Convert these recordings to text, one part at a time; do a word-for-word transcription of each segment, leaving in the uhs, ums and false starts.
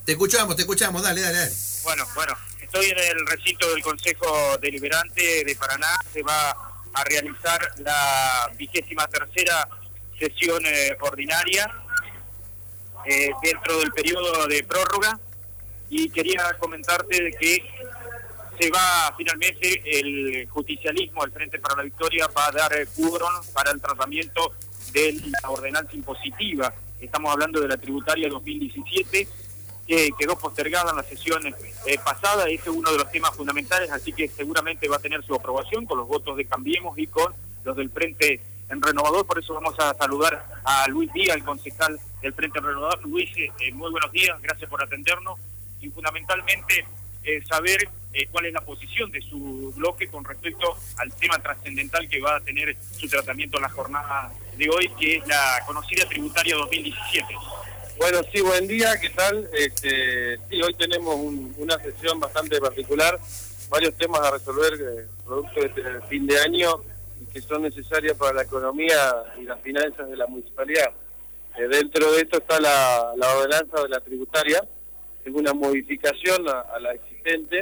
Te escuchamos, te escuchamos, dale, dale, dale. Bueno, bueno, estoy en el recinto del Consejo Deliberante de Paraná. Se va a realizar la vigésima tercera sesión eh, ordinaria eh, dentro del periodo de prórroga, y quería comentarte de que se va finalmente el justicialismo, el Frente para la Victoria, va a dar quórum para el tratamiento de la ordenanza impositiva. Estamos hablando de la tributaria dos mil diecisiete, que quedó postergada en la sesión eh, pasada. Ese es uno de los temas fundamentales, así que seguramente va a tener su aprobación con los votos de Cambiemos y con los del Frente en Renovador. Por eso vamos a saludar a Luis Díaz, el concejal del Frente en Renovador. Luis, eh, muy buenos días, gracias por atendernos, y fundamentalmente eh, saber eh, cuál es la posición de su bloque con respecto al tema trascendental que va a tener su tratamiento en la jornada de hoy, que es la conocida tributaria dos mil diecisiete. Bueno, sí, buen día, ¿qué tal? Este, sí, hoy tenemos un, una sesión bastante particular, varios temas a resolver eh, producto de este fin de año y que son necesarias para la economía y las finanzas de la municipalidad. Eh, dentro de esto está la, la ordenanza de la tributaria, es una modificación a, a la existente.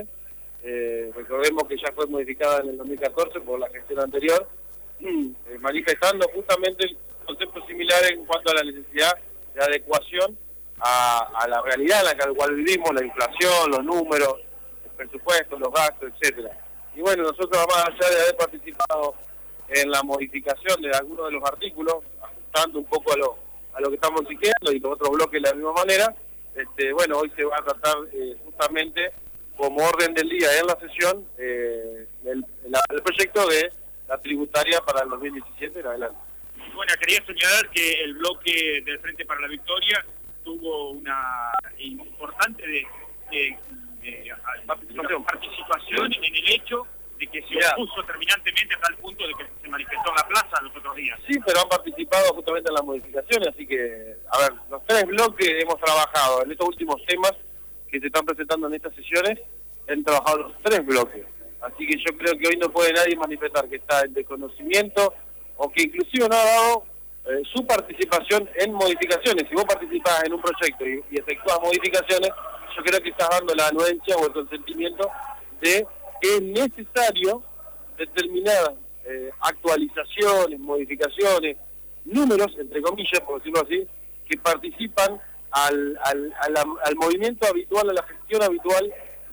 Eh, recordemos que ya fue modificada en el dos mil catorce por la gestión anterior, eh, manifestando justamente el concepto similar en cuanto a la necesidad de adecuación a, a la realidad en la cual vivimos, la inflación, los números, el presupuesto, los gastos, etcétera. Y bueno, nosotros, más allá de haber participado en la modificación de algunos de los artículos, ajustando un poco a lo, a lo que estamos exigiendo y los otros bloques de la misma manera, este, bueno, hoy se va a tratar eh, justamente como orden del día en la sesión eh, el, el, el proyecto de la tributaria para el dos mil diecisiete en adelante. Bueno, quería señalar que el bloque del Frente para la Victoria tuvo una importante de, de, de, de participación en el hecho de que se opuso terminantemente a tal punto de que se manifestó en la plaza los otros días. Sí, pero han participado justamente en las modificaciones, así que, a ver, los tres bloques hemos trabajado en estos últimos temas que se están presentando en estas sesiones, han trabajado los tres bloques. Así que yo creo que hoy no puede nadie manifestar que está en desconocimiento o que inclusive no ha dado eh, su participación en modificaciones. Si vos participás en un proyecto y, y efectúas modificaciones, yo creo que estás dando la anuencia o el consentimiento de que es necesario determinadas eh, actualizaciones, modificaciones, números, entre comillas, por decirlo así, que participan al, al, al, al movimiento habitual, a la gestión habitual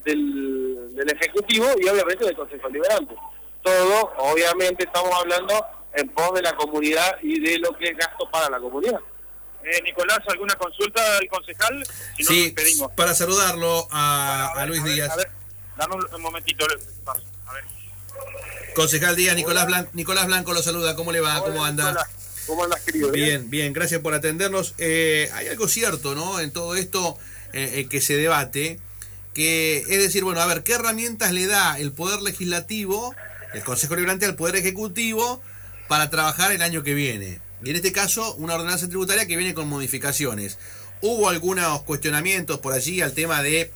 del, del Ejecutivo y obviamente del Consejo Deliberante. Todo, obviamente, estamos hablando en pos de la comunidad y de lo que es gasto para la comunidad. Eh, Nicolás, ¿alguna consulta al concejal? Si no, sí, nos pedimos. Para saludarlo a, a, ver, a Luis a ver, Díaz. A ver, dame un, un momentito. A ver. Concejal Díaz, Nicolás Blanco, Nicolás Blanco lo saluda. ¿Cómo le va? Hola, ¿Cómo anda? Nicolás. ¿Cómo andas, querido? Bien, bien, gracias por atendernos. Eh, hay algo cierto, ¿no? En todo esto eh, eh, que se debate, que es decir, bueno, a ver, ¿qué herramientas le da el Poder Legislativo, el Consejo Deliberante, al Poder Ejecutivo para trabajar el año que viene? Y en este caso, una ordenanza tributaria que viene con modificaciones. Hubo algunos cuestionamientos por allí al tema de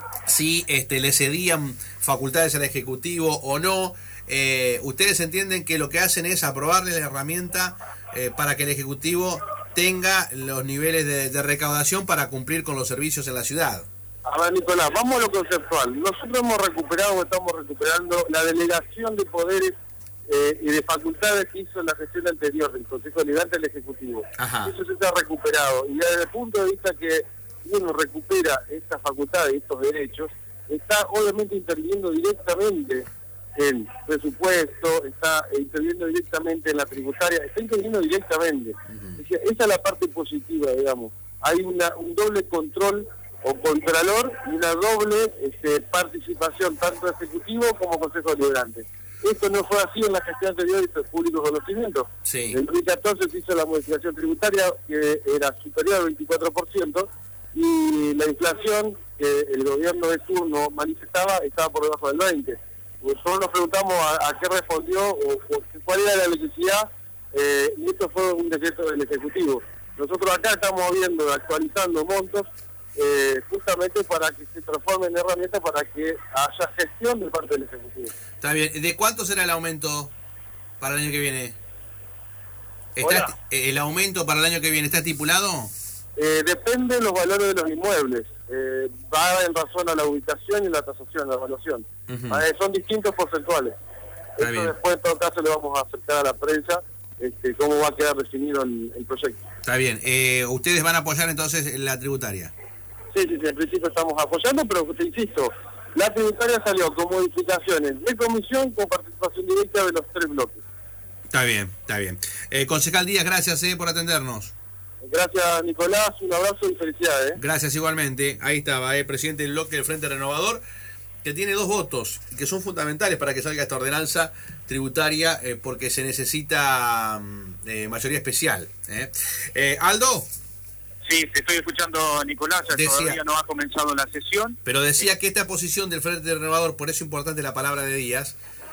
si este, le cedían facultades al Ejecutivo o no. Eh, ¿Ustedes entienden que lo que hacen es aprobarle la herramienta eh, para que el Ejecutivo tenga los niveles de, de recaudación para cumplir con los servicios en la ciudad? A ver, Nicolás, vamos a lo conceptual. Nosotros hemos recuperado o estamos recuperando la delegación de poderes eh, y de facultades que hizo en la gestión anterior del Consejo Deliberante al Ejecutivo. Ajá. Eso se está recuperado. Y desde el punto de vista que uno recupera estas facultades y estos derechos, está obviamente interviniendo directamente en presupuesto, está interviniendo directamente en la tributaria, está interviniendo directamente. Uh-huh. Es decir, esa es la parte positiva, digamos. Hay una, un doble control o contralor y una doble este, participación, tanto ejecutivo como Consejo Deliberante. Esto no fue así en la gestión anterior y fue público conocimiento. Sí. En dos mil catorce se hizo la modificación tributaria que era superior al veinticuatro por ciento y la inflación que el gobierno de turno manifestaba estaba por debajo del veinte por ciento. Nosotros nos preguntamos a, a qué respondió o, o cuál era la necesidad eh, y esto fue un decreto del Ejecutivo. Nosotros acá estamos viendo, actualizando montos eh, justamente para que se transformen en herramientas para que haya gestión de parte del Ejecutivo. Está bien. ¿De cuánto será el aumento para el año que viene? ¿Está ¿El aumento para el año que viene está estipulado? Eh, depende de los valores de los inmuebles. eh, va en razón a la ubicación y la tasación, la evaluación. Uh-huh. eh, son distintos porcentuales. Está Eso bien. Después, en todo caso, le vamos a acercar a la prensa este, cómo va a quedar definido el, el proyecto. Está bien. Eh, ¿Ustedes van a apoyar entonces la tributaria? Sí, sí, sí, en principio estamos apoyando, pero te insisto, la tributaria salió con modificaciones de comisión con participación directa de los tres bloques. Está bien, está bien. Eh, concejal Díaz, gracias eh, por atendernos. Gracias, Nicolás, un abrazo y felicidades. Gracias igualmente. Ahí estaba, el eh, presidente del bloque del Frente Renovador, que tiene dos votos, que son fundamentales para que salga esta ordenanza tributaria, eh, porque se necesita eh, mayoría especial. ¿eh? Eh, Aldo. Sí, te estoy escuchando, Nicolás, ya decía, todavía no ha comenzado la sesión. Pero decía que esta posición del Frente Renovador, por eso es importante la palabra de Díaz,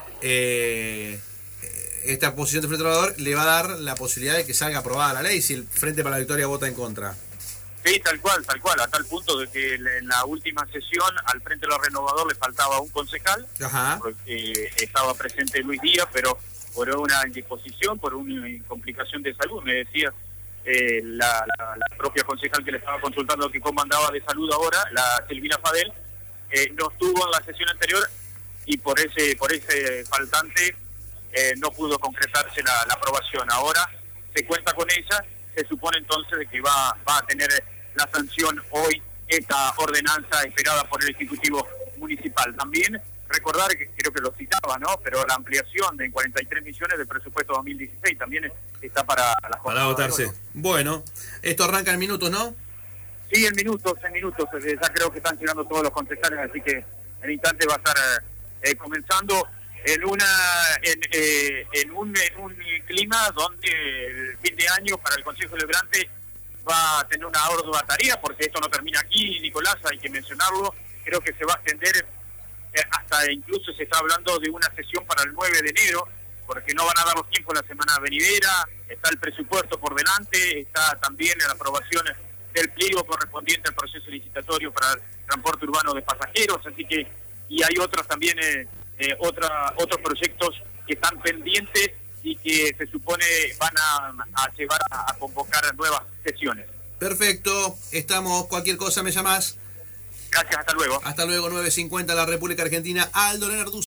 eh, esta posición del Frente Renovador le va a dar la posibilidad de que salga aprobada la ley si el Frente para la Victoria vota en contra. Sí, tal cual, tal cual, a tal punto de que en la última sesión al Frente Renovador le faltaba un concejal. Ajá. Porque estaba presente Luis Díaz, pero por una indisposición, por una complicación de salud, me decía eh, la, la, la propia concejal que le estaba consultando que comandaba de salud ahora, la Silvina Fadel, eh, no estuvo en la sesión anterior y por ese por ese faltante eh, no pudo concretarse la, la aprobación. Ahora se cuenta con ella, se supone entonces de que va, va a tener la sanción hoy esta ordenanza esperada por el Ejecutivo Municipal. También recordar, que creo que lo citaba, ¿no? Pero la ampliación de cuarenta y tres millones del presupuesto dos mil dieciséis también está para las Para votarse. Bueno, esto arranca en minutos, ¿no? Sí, en minutos, en minutos. Ya creo que están llegando todos los concejales, así que en instante va a estar eh, comenzando en una en, eh, en, un, en un clima donde el fin de año para el Consejo Deliberante va a tener una ardua tarea, porque esto no termina aquí, Nicolás, hay que mencionarlo. Creo que se va a extender hasta incluso se está hablando de una sesión para el nueve de enero, porque no van a dar los tiempos la semana venidera, está el presupuesto por delante, está también la aprobación del pliego correspondiente al proceso licitatorio para el transporte urbano de pasajeros, así que, y hay otros también, eh, eh, otra, otros proyectos que están pendientes y que se supone van a, a llevar a, a convocar nuevas sesiones. Perfecto, estamos, cualquier cosa me llamás. Gracias, hasta luego. Hasta luego, nueve cincuenta, la República Argentina. Aldo Lenarduzzi.